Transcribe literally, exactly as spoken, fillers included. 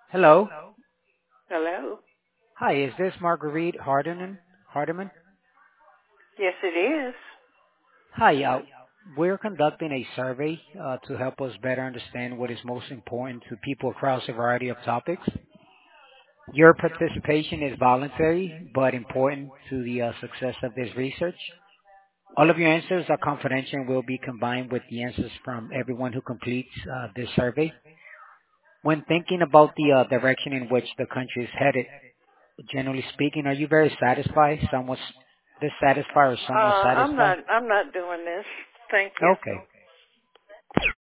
Hello. Hello? Hi, is this Marguerite Hardiman? Hardiman? Yes, it is. Hi, uh, we're conducting a survey uh, to help us better understand what is most important to people across a variety of topics. Your participation is voluntary but important to the uh, success of this research. All of your answers are confidential and will be combined with the answers from everyone who completes uh, this survey. When thinking about the uh, direction in which the country is headed, generally speaking, are you very satisfied, somewhat dissatisfied, or Uh, somewhat I'm satisfied? not, I'm not doing this. Thank you. Okay.